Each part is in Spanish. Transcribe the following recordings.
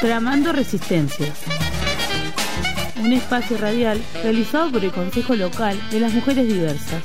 Tramando Resistencias, un espacio radial realizado por el Consejo Local de las Mujeres Diversas.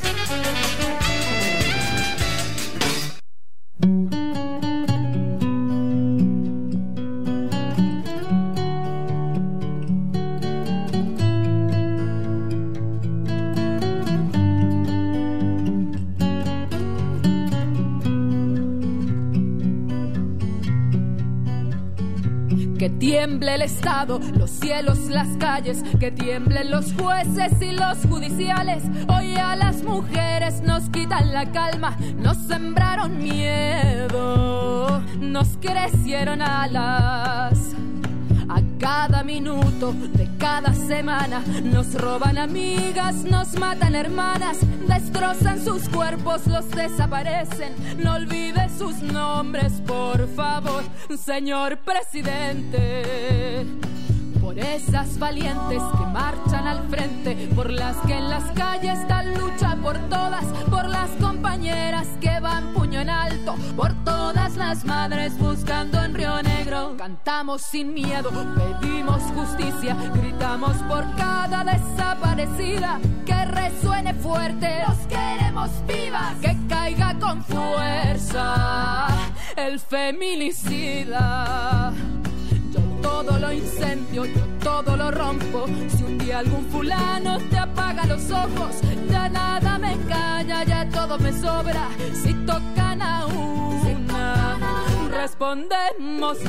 Que tiemble el Estado, los cielos, las calles, que tiemblen los jueces y los judiciales. Hoy a las mujeres nos quitan la calma, nos sembraron miedo, nos crecieron alas. A cada minuto de cada semana nos roban amigas, nos matan hermanas, destrozan sus cuerpos, los desaparecen. No olvide sus nombres, por favor, señor presidente. Por esas valientes que marchan al frente, por las que en las calles dan lucha por todas, por las compañeras que van puño en alto, por todas las madres buscando en Río Negro. Cantamos sin miedo, pedimos justicia, gritamos por cada desaparecida. Que resuene fuerte, los queremos vivas, que caiga con fuerza el feminicida. Todo lo incendio, yo todo lo rompo. Si un día algún fulano te apaga los ojos, ya nada me calla, ya todo me sobra. Si tocan a una, respondemos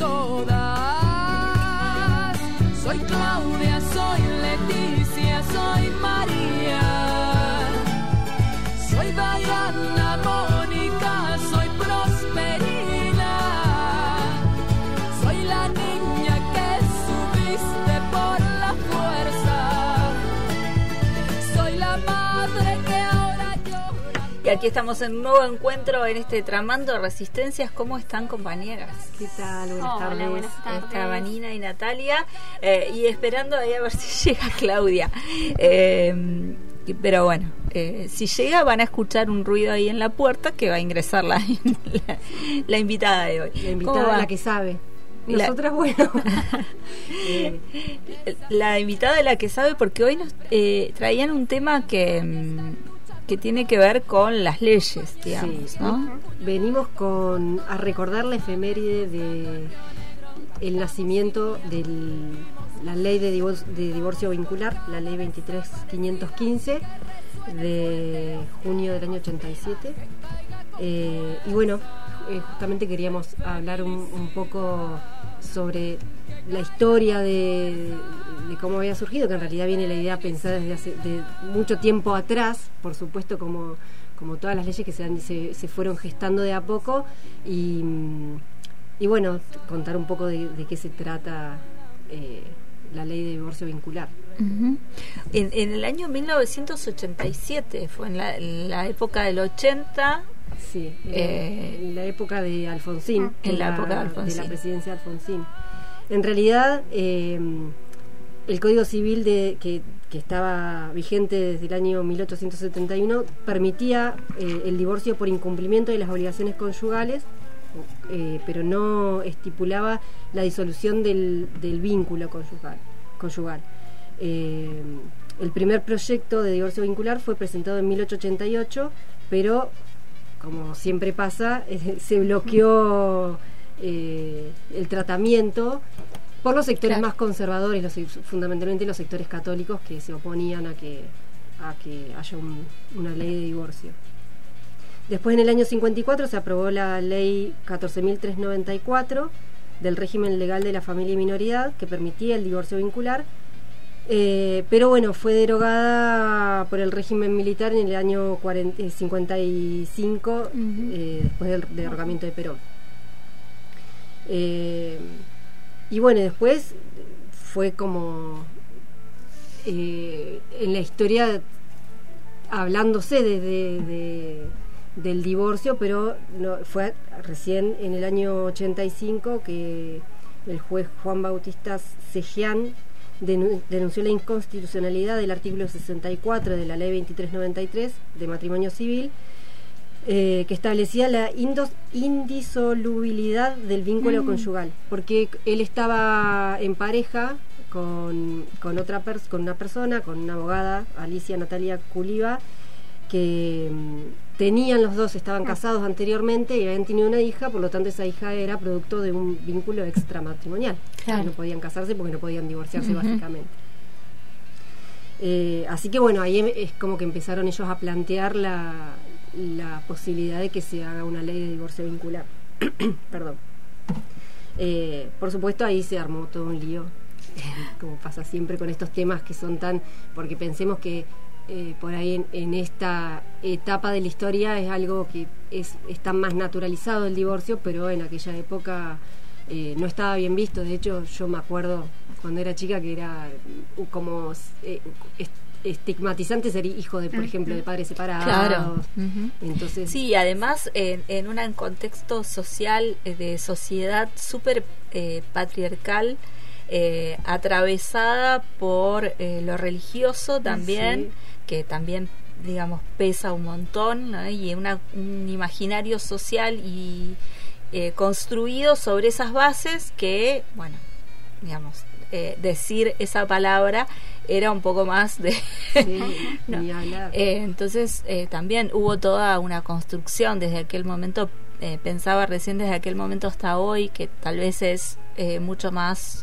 todas. Soy Claudia, soy Leticia, soy María, soy Diana, Mónica, soy Prosperina, soy la niña que subiste por la fuerza, soy la madre que ahora llora. Y aquí estamos en un nuevo encuentro en este Tramando Resistencias. ¿Cómo están, compañeras? ¿Qué tal? Buenas tardes. Buenas tardes. Está Vanina y Natalia, y esperando ahí a ver si llega Claudia. Pero bueno, si llega van a escuchar un ruido ahí en la puerta que va a ingresar la invitada de hoy. La invitada, la que sabe. Nosotras, bueno. La invitada de la que sabe, porque hoy nos traían un tema que tiene que ver con las leyes, digamos, sí, ¿no? Venimos a recordar la efeméride de el nacimiento de la ley de divorcio vincular, la ley 23.515 de junio del año 87. Y bueno, justamente queríamos hablar un poco sobre la historia de cómo había surgido, que en realidad viene la idea pensada desde de mucho tiempo atrás, por supuesto, como todas las leyes que se fueron gestando de a poco, y bueno, contar un poco de qué se trata la ley de divorcio vincular. Uh-huh. En el año 1987, fue en la época del 80. Sí, en la época de Alfonsín, en la época de Alfonsín, de la presidencia de Alfonsín. En realidad, el Código Civil que estaba vigente desde el año 1871 permitía el divorcio por incumplimiento de las obligaciones conyugales, pero no estipulaba la disolución del vínculo conyugal. El primer proyecto de divorcio vincular fue presentado en 1888, pero como siempre pasa, se bloqueó el tratamiento por los sectores más conservadores, fundamentalmente los sectores católicos, que se oponían a que haya una ley de divorcio. Después, en el año 54, se aprobó la ley 14.394 del régimen legal de la familia y minoridad, que permitía el divorcio vincular, pero bueno, fue derogada por el régimen militar en el año 55, después del derrocamiento de Perón. Y bueno, después fue como en la historia hablándose del divorcio, pero fue recién en el año 85 que el juez Juan Bautista Cejián denunció la inconstitucionalidad del artículo 64 de la ley 2393 de matrimonio civil, que establecía la indisolubilidad del vínculo conyugal, porque él estaba en pareja con una persona, con una abogada, Alicia Natalia Culiva, que tenían los dos, estaban casados anteriormente y habían tenido una hija, por lo tanto esa hija era producto de un vínculo extramatrimonial. Claro. No podían casarse porque no podían divorciarse, básicamente. Así que bueno, ahí es como que empezaron ellos a plantear la posibilidad de que se haga una ley de divorcio vincular. Perdón. Por supuesto ahí se armó todo un lío, como pasa siempre con estos temas que son tan... porque pensemos que por ahí en esta etapa de la historia es algo que está más naturalizado el divorcio, pero en aquella época no estaba bien visto. De hecho, yo me acuerdo cuando era chica que era como estigmatizante ser hijo de, por ejemplo, de padres separados. Claro. Entonces, sí, además en un contexto social, de sociedad súper patriarcal, atravesada por lo religioso también, sí, que también, digamos, pesa un montón, ¿no? Y un imaginario social y construido sobre esas bases que, bueno, digamos, decir esa palabra era un poco más de... Sí, no. Ni hablar. Entonces también hubo toda una construcción desde aquel momento, pensaba recién desde aquel momento hasta hoy, que tal vez es mucho más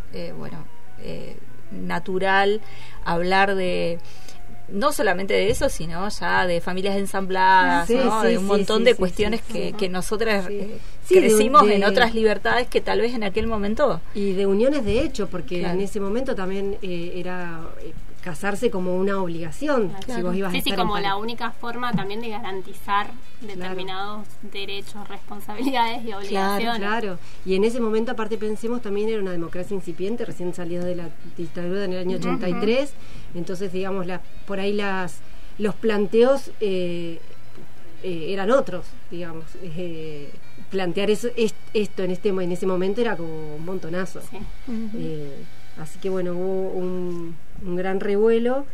natural hablar de no solamente de eso, sino ya de familias ensambladas, sí, ¿no? Sí, de un montón de cuestiones que nosotras crecimos en otras libertades que tal vez en aquel momento... Y de uniones de hecho, porque en ese momento también era casarse como una obligación. Claro. Si vos ibas a estar como la única forma también de garantizar determinados derechos, responsabilidades y obligaciones. Claro. Y en ese momento, aparte, pensemos, también era una democracia incipiente, recién salida de la dictadura en el año 83. Entonces, digamos, por ahí los planteos eran otros, digamos. Plantear esto en ese momento era como un montonazo. Sí. Así que bueno, hubo un gran revuelo.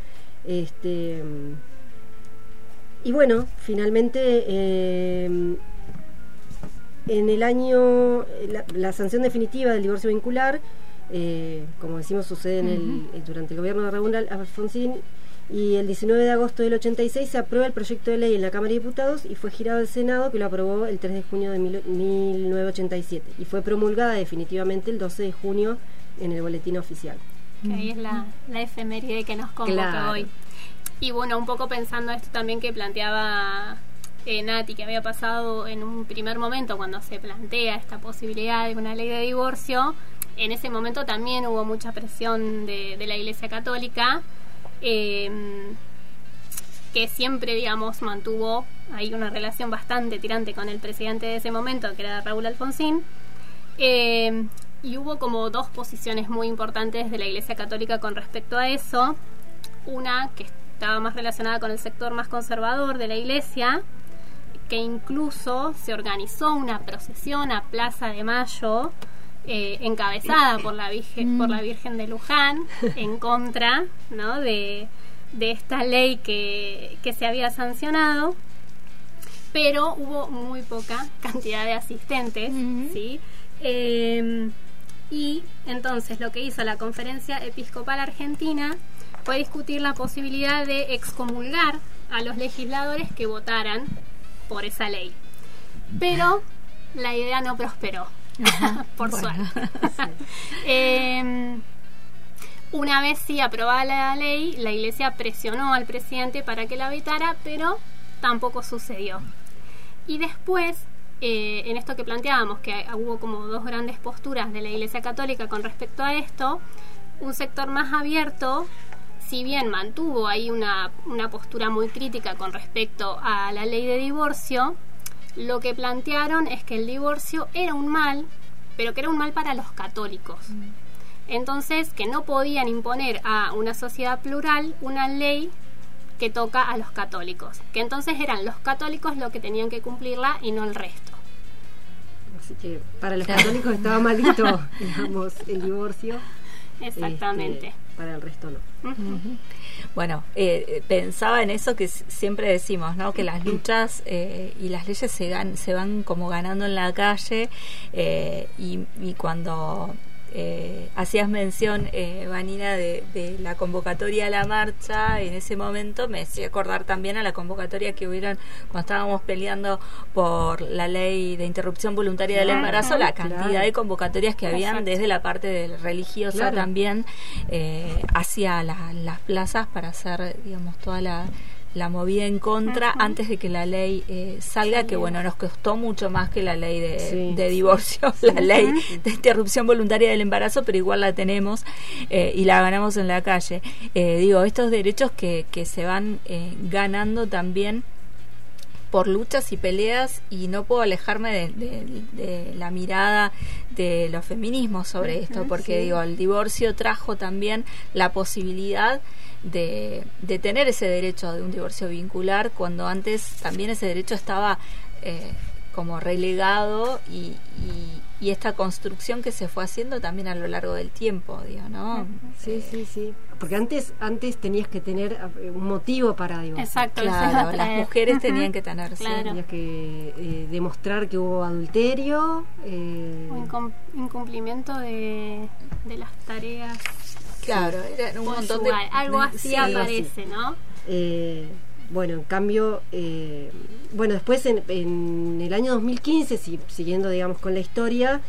Y bueno, finalmente en el año la sanción definitiva del divorcio vincular, como decimos, sucede durante el gobierno de Raúl Alfonsín, y el 19 de agosto del 86 se aprueba el proyecto de ley en la Cámara de Diputados y fue girado al Senado, que lo aprobó el 3 de junio de 1987 y fue promulgada definitivamente el 12 de junio en el boletín oficial. Que ahí es la efeméride que nos convoca hoy. Y bueno, un poco pensando esto también que planteaba Nati, que había pasado en un primer momento cuando se plantea esta posibilidad de una ley de divorcio. En ese momento también hubo mucha presión de la Iglesia Católica, que siempre, digamos, mantuvo ahí una relación bastante tirante con el presidente de ese momento, que era Raúl Alfonsín, y hubo como dos posiciones muy importantes de la Iglesia Católica con respecto a eso. Una que estaba más relacionada con el sector más conservador de la Iglesia, que incluso se organizó una procesión a Plaza de Mayo, encabezada por la Virgen de Luján, en contra, ¿no?, de esta ley que se había sancionado, pero hubo muy poca cantidad de asistentes, ¿sí? Y entonces lo que hizo la Conferencia Episcopal Argentina fue discutir la posibilidad de excomulgar a los legisladores que votaran por esa ley, pero la idea no prosperó. Por suerte. Una vez aprobada la ley, la Iglesia presionó al presidente para que la vetara, pero tampoco sucedió. Y después, en esto que planteábamos, que hubo como dos grandes posturas de la Iglesia Católica con respecto a esto, un sector más abierto, si bien mantuvo ahí una postura muy crítica con respecto a la ley de divorcio, lo que plantearon es que el divorcio era un mal, pero que era un mal para los católicos. Entonces, que no podían imponer a una sociedad plural una ley que toca a los católicos, que entonces eran los católicos los que tenían que cumplirla y no el resto. Así que para los católicos estaba maldito, digamos, el divorcio. Exactamente. Para el resto no. Uh-huh. Bueno, pensaba en eso que siempre decimos, ¿no? Que las luchas y las leyes se van como ganando en la calle, y cuando hacías mención, Vanina, de la convocatoria a la marcha, en ese momento me hacía acordar también a la convocatoria que hubieron cuando estábamos peleando por la ley de interrupción voluntaria del embarazo, la cantidad de convocatorias que habían desde la parte religiosa también hacia las plazas para hacer, digamos, toda la movida en contra antes de que la ley salga, que bueno, nos costó mucho más que la ley de divorcio, la ley de interrupción voluntaria del embarazo, pero igual la tenemos y la ganamos en la calle. Digo, estos derechos que se van ganando también por luchas y peleas, y no puedo alejarme de la mirada de los feminismos sobre esto, porque digo, el divorcio trajo también la posibilidad de tener ese derecho de un divorcio vincular, cuando antes también ese derecho estaba como relegado, y esta construcción que se fue haciendo también a lo largo del tiempo, digo, ¿no? Sí. Porque antes tenías que tener un motivo para divorciar. Exacto. Claro, las mujeres tenían que tener, tenías que demostrar que hubo adulterio, o incumplimiento de las tareas. Claro, era un montón de... Algo así aparece, ¿no? Bueno, en cambio, después en el año 2015, siguiendo, digamos, con la historia,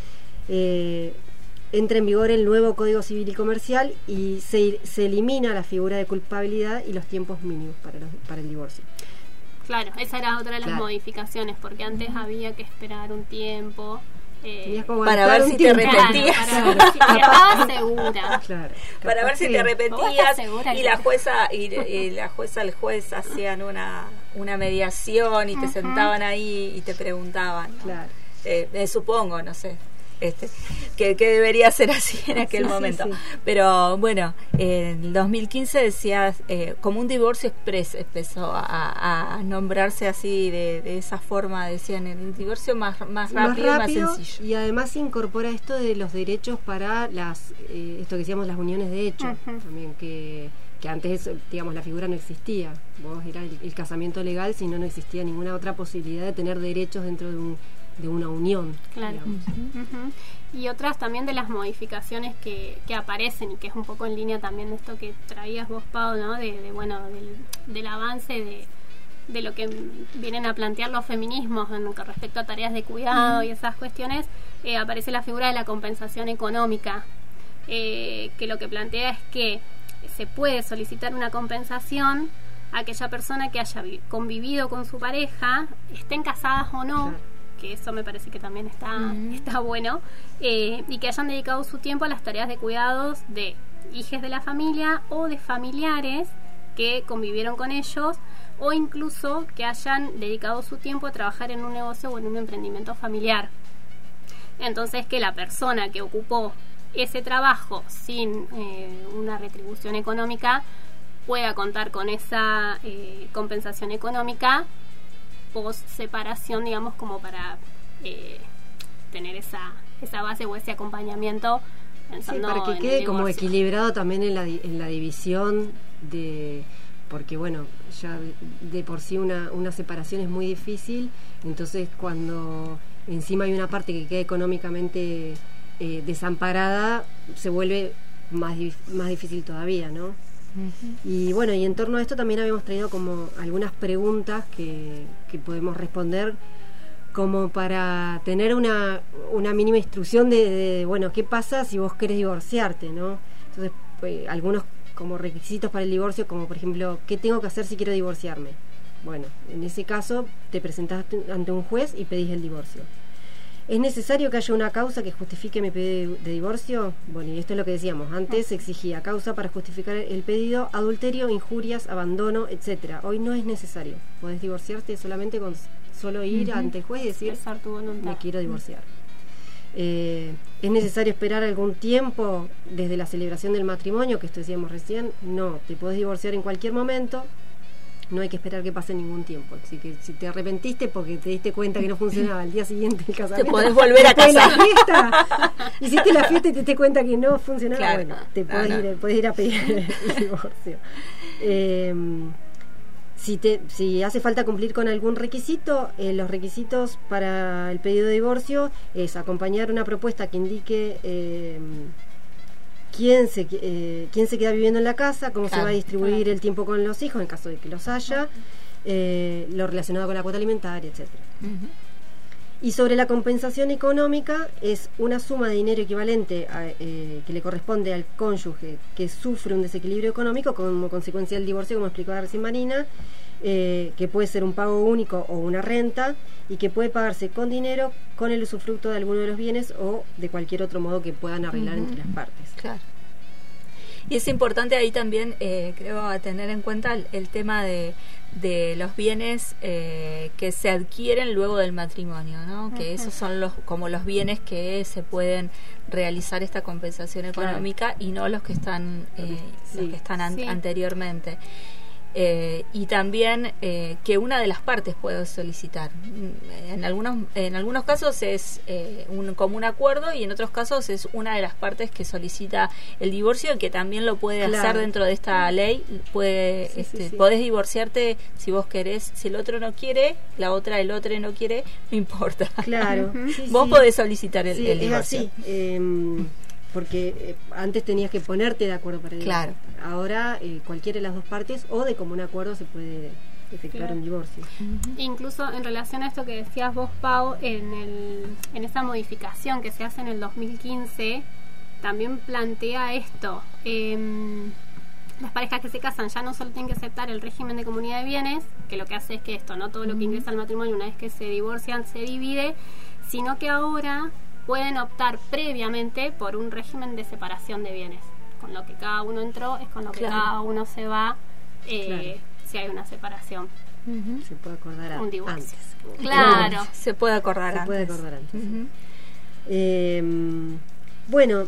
entra en vigor el nuevo Código Civil y Comercial, y se elimina la figura de culpabilidad y los tiempos mínimos para el divorcio. Claro, esa era otra de las modificaciones, porque antes había que esperar un tiempo... para ver si te arrepentías, estaba segura, para ver si te arrepentías, y la jueza el juez hacían una mediación y te sentaban ahí y te preguntaban, supongo, no sé, que debería ser así en aquel momento. Pero bueno, en el 2015 decías, como un divorcio express empezó a nombrarse así, de esa forma, decían, el divorcio más rápido, más sencillo. Y además incorpora esto de los derechos para esto que decíamos, las uniones de hecho, también, que antes, digamos, la figura no existía. Vos era el casamiento legal, si no existía ninguna otra posibilidad de tener derechos dentro de una unión. Claro. Y otras también de las modificaciones que aparecen, y que es un poco en línea también de esto que traías vos, Pau, ¿no? Del avance de lo que vienen a plantear los feminismos con respecto a tareas de cuidado y esas cuestiones. Aparece la figura de la compensación económica, que lo que plantea es que se puede solicitar una compensación a aquella persona que haya convivido con su pareja, estén casadas o no, que eso me parece que también está bueno, y que hayan dedicado su tiempo a las tareas de cuidados de hijos de la familia o de familiares que convivieron con ellos, o incluso que hayan dedicado su tiempo a trabajar en un negocio o en un emprendimiento familiar. Entonces, que la persona que ocupó ese trabajo sin una retribución económica pueda contar con esa compensación económica post separación, digamos, como para tener esa base o ese acompañamiento, pensando para que quede como equilibrado también en la división porque bueno, ya de por sí una separación es muy difícil, entonces cuando encima hay una parte que queda económicamente desamparada, se vuelve más difícil todavía, ¿no? Y bueno, y en torno a esto también habíamos traído como algunas preguntas que podemos responder, como para tener una mínima instrucción de bueno, ¿qué pasa si vos querés divorciarte, no? Entonces, algunos como requisitos para el divorcio, como por ejemplo, ¿qué tengo que hacer si quiero divorciarme? Bueno, en ese caso te presentás ante un juez y pedís el divorcio. ¿Es necesario que haya una causa que justifique mi pedido de divorcio? Bueno, y esto es lo que decíamos. Antes se exigía causa para justificar el pedido, adulterio, injurias, abandono, etcétera. Hoy no es necesario. Podés divorciarte solamente con solo ir ante el juez y decir, me quiero divorciar. ¿Es necesario esperar algún tiempo desde la celebración del matrimonio, que esto decíamos recién? No, te podés divorciar en cualquier momento. no hay que esperar que pase ningún tiempo. Así que si te arrepentiste porque te diste cuenta que no funcionaba al día siguiente el casamiento, te podés volver a casar. La fiesta, hiciste la fiesta y te diste cuenta que no funcionaba, claro, bueno, te podés ir a pedir el divorcio. Si hace falta cumplir con algún requisito, los requisitos para el pedido de divorcio es acompañar una propuesta que indique quién se queda viviendo en la casa, cómo se va a distribuir el tiempo con los hijos en caso de que los haya, lo relacionado con la cuota alimentaria, etcétera. Y sobre la compensación económica, es una suma de dinero equivalente que le corresponde al cónyuge que sufre un desequilibrio económico como consecuencia del divorcio, como explicaba recién Marina, que puede ser un pago único o una renta, y que puede pagarse con dinero, con el usufructo de alguno de los bienes o de cualquier otro modo que puedan arreglar entre las partes. Claro. Y es importante ahí también, creo, a tener en cuenta el tema de los bienes que se adquieren luego del matrimonio, ¿no? Que esos son como los bienes que se pueden realizar esta compensación económica, y no los que están anteriormente. Y también que una de las partes puede solicitar. En algunos casos es un común acuerdo, y en otros casos es una de las partes que solicita el divorcio, que también lo puede hacer dentro de esta ley. Podés divorciarte si vos querés. Si el otro no quiere, el otro no quiere, no importa. Claro. Vos podés solicitar el divorcio. Es así. Porque antes tenías que ponerte de acuerdo para divorciar. Claro. Ahora cualquiera de las dos partes o de común acuerdo se puede efectuar un divorcio. Incluso en relación a esto que decías vos, Pau, en esa modificación que se hace en el 2015, también plantea esto. Las parejas que se casan ya no solo tienen que aceptar el régimen de comunidad de bienes, que lo que hace es que no todo lo que ingresa al matrimonio una vez que se divorcian se divide, sino que ahora pueden optar previamente por un régimen de separación de bienes. Con lo que cada uno entró es con lo que cada uno se va si hay una separación. Se puede acordar un divorcio. Antes. Claro. Se puede acordar antes. Bueno,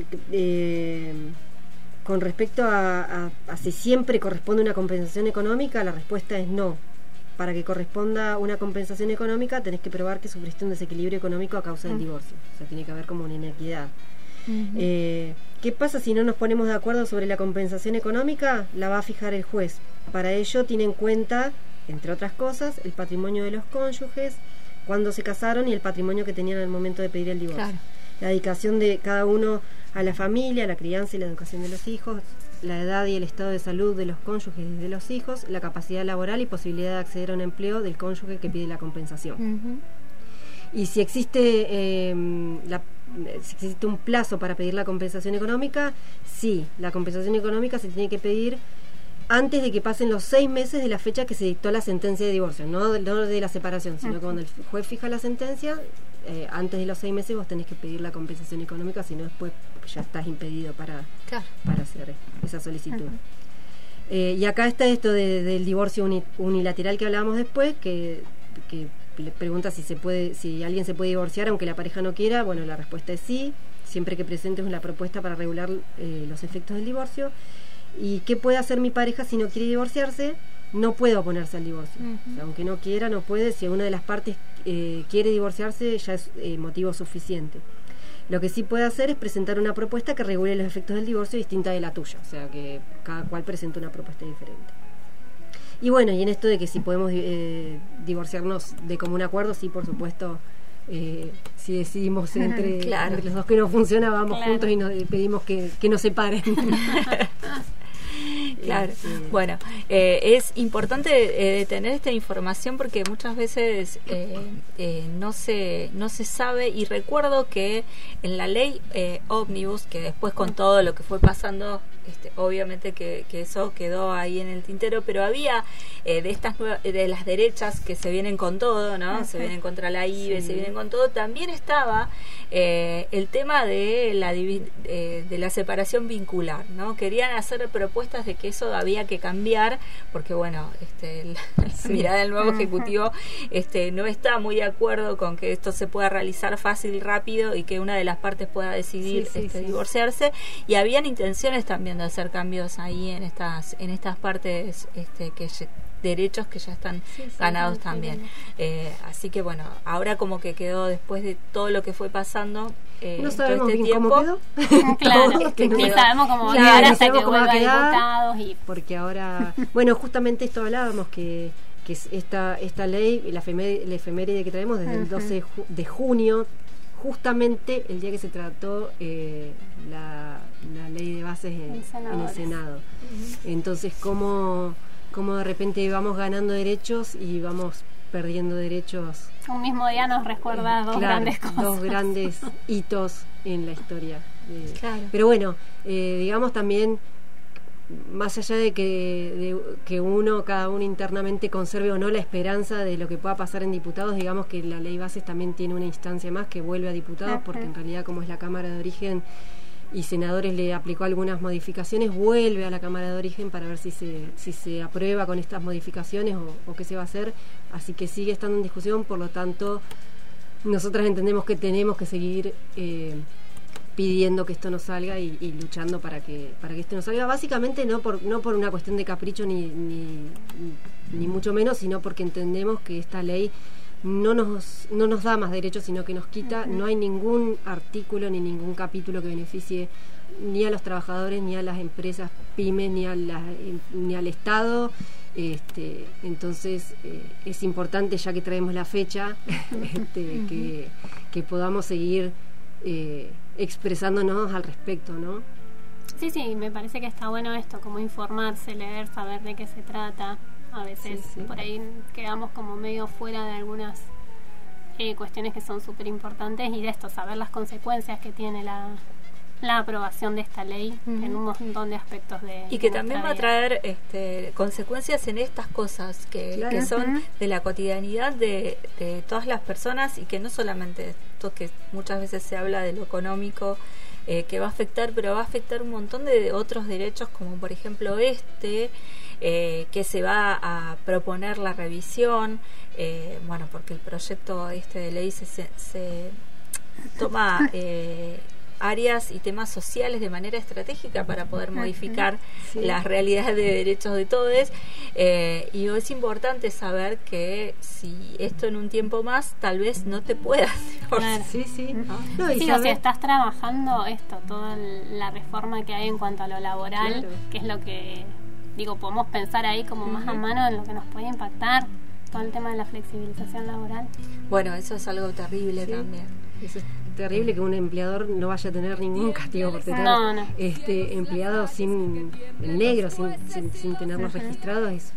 con respecto a si siempre corresponde una compensación económica, la respuesta es no. Para que corresponda una compensación económica tenés que probar que sufriste un desequilibrio económico a causa del divorcio. O sea, tiene que haber como una inequidad. ¿Qué pasa si no nos ponemos de acuerdo sobre la compensación económica? La va a fijar el juez. Para ello tiene en cuenta, entre otras cosas, el patrimonio de los cónyuges, cuando se casaron, y el patrimonio que tenían al momento de pedir el divorcio. Claro. La dedicación de cada uno a la familia, a la crianza y la educación de los hijos, la edad y el estado de salud de los cónyuges y de los hijos, la capacidad laboral y posibilidad de acceder a un empleo del cónyuge que pide la compensación. Y si existe si existe un plazo para pedir la compensación económica, sí, la compensación económica se tiene que pedir antes de que pasen los 6 meses de la fecha que se dictó la sentencia de divorcio, no de la separación, sino que cuando el juez fija la sentencia, antes de los 6 meses vos tenés que pedir la compensación económica, si no después ya estás impedido para hacer esa solicitud. Y acá está esto del divorcio unilateral que hablábamos después, que le pregunta si alguien se puede divorciar aunque la pareja no quiera. Bueno, la respuesta es sí, siempre que presentes una propuesta para regular los efectos del divorcio. ¿Y qué puede hacer mi pareja si no quiere divorciarse? No puede oponerse al divorcio. O sea, aunque no quiera, no puede. Si una de las partes quiere divorciarse, ya es motivo suficiente. Lo que sí puede hacer es presentar una propuesta que regule los efectos del divorcio distinta de la tuya, o sea, que cada cual presenta una propuesta diferente. Y bueno, y en esto de que si podemos divorciarnos de común acuerdo, sí, por supuesto, si decidimos entre los dos que no funciona, vamos juntos y nos pedimos que nos separen. Claro, bueno, es importante tener esta información porque muchas veces no se sabe, y recuerdo que en la ley ómnibus, que después con todo lo que fue pasando, obviamente que eso quedó ahí en el tintero, pero había de las derechas que se vienen con todo, ¿no? Se vienen contra la IBE, se vienen con todo. También estaba el tema de la separación vincular, ¿no? Querían hacer propuestas de que eso había que cambiar, porque bueno, la mirada del nuevo ejecutivo no está muy de acuerdo con que esto se pueda realizar fácil y rápido y que una de las partes pueda decidir divorciarse, y habían intenciones también de hacer cambios ahí en estas partes que derechos que ya están ganados también. Así que bueno, ahora como que quedó, después de todo lo que fue pasando, no sabemos todo este bien tiempo, cómo quedó. Claro, ni sabemos cómo va a quedar hasta que vuelva diputados. Porque ahora, bueno, justamente esto hablábamos, que es esta ley, la efeméride que traemos desde el 12 de junio, justamente el día que se trató la ley de bases en el Senado. Entonces, ¿cómo de repente vamos ganando derechos y vamos perdiendo derechos? Un mismo día nos recuerda dos grandes cosas. Dos grandes hitos en la historia. Claro. Pero bueno, digamos también, más allá de que cada uno internamente conserve o no la esperanza de lo que pueda pasar en diputados, digamos que la ley bases también tiene una instancia más que vuelve a diputados, porque en realidad, como es la Cámara de Origen y senadores le aplicó algunas modificaciones, vuelve a la Cámara de Origen para ver si se aprueba con estas modificaciones o qué se va a hacer. Así que sigue estando en discusión, por lo tanto nosotras entendemos que tenemos que seguir pidiendo que esto no salga y luchando para que esto no salga, básicamente no por una cuestión de capricho ni mucho menos, sino porque entendemos que esta ley no nos da más derechos, sino que nos quita. No hay ningún artículo ni ningún capítulo que beneficie ni a los trabajadores, ni a las empresas pymes, ni al Estado. Entonces es importante, ya que traemos la fecha, que podamos seguir expresándonos al respecto, ¿no? Sí, me parece que está bueno esto, como informarse, leer, saber de qué se trata. A veces por ahí quedamos como medio fuera de algunas cuestiones que son súper importantes, y de esto, saber las consecuencias que tiene la aprobación de esta ley en un montón de aspectos y que también va a traer consecuencias en estas cosas que son de la cotidianidad de todas las personas, y que no solamente esto que muchas veces se habla de lo económico que va a afectar, pero va a afectar un montón de otros derechos, como por ejemplo que se va a proponer la revisión, porque el proyecto de ley se toma áreas y temas sociales de manera estratégica para poder modificar las realidades de derechos de todos, y es importante saber que si esto en un tiempo más tal vez no te puedas si estás trabajando toda la reforma que hay en cuanto a lo laboral, que es lo que podemos pensar ahí como más a mano en lo que nos puede impactar, todo el tema de la flexibilización laboral. Bueno, eso es algo terrible también. Eso es terrible, que un empleador no vaya a tener ningún castigo por tener empleados en negro, sin tenerlos registrados.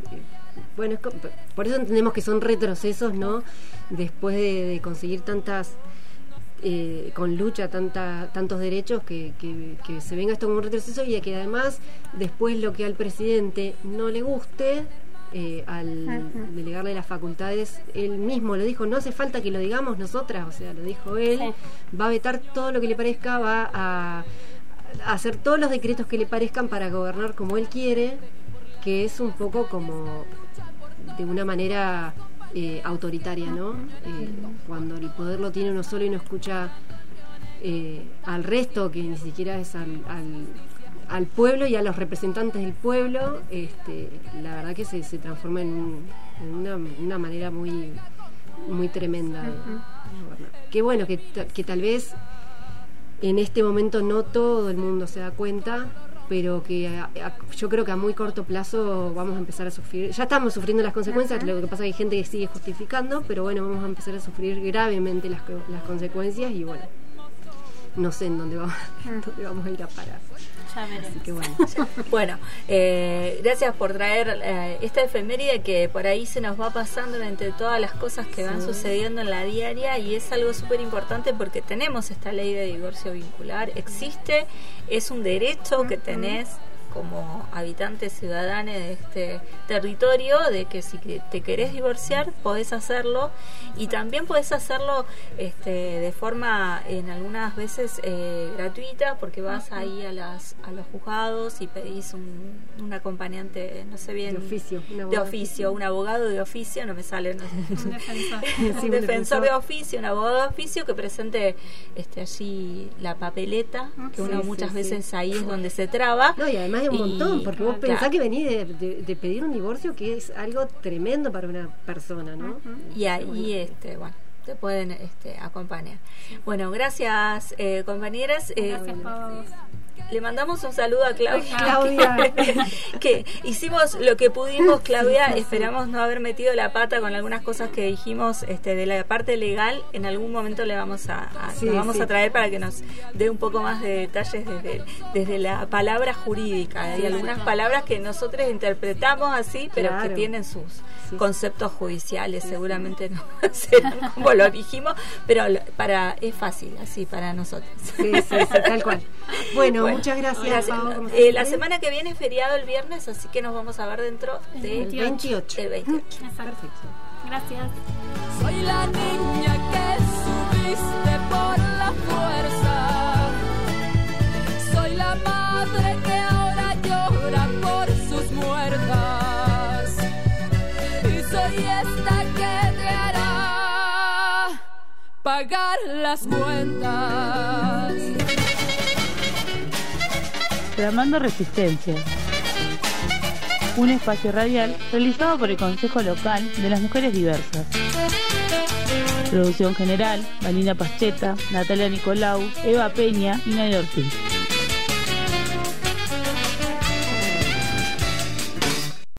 Por eso entendemos que son retrocesos, ¿no? Después de conseguir tantas con lucha tantos derechos, que se venga esto como un retroceso, y que además después lo que al presidente no le guste, al delegarle las facultades, él mismo lo dijo, no hace falta que lo digamos nosotras, o sea, lo dijo él, va a vetar todo lo que le parezca, va a hacer todos los decretos que le parezcan para gobernar como él quiere, que es un poco como de una manera autoritaria, ¿no? Cuando el poder lo tiene uno solo y no escucha al resto, que ni siquiera es al pueblo y a los representantes del pueblo, la verdad que se transforma en una manera muy muy tremenda de gobernar. Qué bueno que tal vez en este momento no todo el mundo se da cuenta, pero que yo creo que a muy corto plazo vamos a empezar a sufrir. Ya estamos sufriendo las consecuencias, lo que pasa es que hay gente que sigue justificando, pero bueno, vamos a empezar a sufrir gravemente las consecuencias, y bueno, no sé en dónde vamos a ir a parar. Ya veremos. Así que bueno, gracias por traer esta efeméride que por ahí se nos va pasando entre todas las cosas que van sucediendo en la diaria, y es algo súper importante porque tenemos esta ley de divorcio vincular, existe, es un derecho que tenés como habitante ciudadano de este territorio, de que si te querés divorciar podés hacerlo, y también podés hacerlo de forma en algunas veces gratuita, porque vas ahí a los juzgados y pedís un acompañante, no sé bien, un abogado de oficio, no me sale un defensor de oficio, un abogado de oficio que presente allí la papeleta, que uno muchas veces ahí es donde se traba. No, y además además es un montón, porque vos pensás que venís de pedir un divorcio, que es algo tremendo para una persona, ¿no? Y ahí, bueno, te pueden acompañar. Bueno, gracias, compañeras. Gracias, Pau. Le mandamos un saludo a Claudia. Que hicimos lo que pudimos, Claudia. Esperamos no haber metido la pata con algunas cosas que dijimos de la parte legal. En algún momento le vamos a traer para que nos dé un poco más de detalles desde la palabra jurídica. Hay algunas palabras que nosotros interpretamos así, pero que tienen sus conceptos judiciales. Seguramente no serán como lo dijimos, pero es fácil así para nosotros. Sí, tal cual. Bueno, muchas gracias, Pau. La semana que viene es feriado el viernes, así que nos vamos a ver dentro del 28. El 28. Perfecto. Gracias. Soy la niña que subiste por la fuerza. Soy la madre que ahora llora por sus muertas. Y soy esta que te hará pagar las cuentas. Tramando Resistencia, un espacio radial realizado por el Consejo Local de las Mujeres Diversas. Producción general: Vanina Pascheta, Natalia Nicolau, Eva Peña y Nadia Ortiz.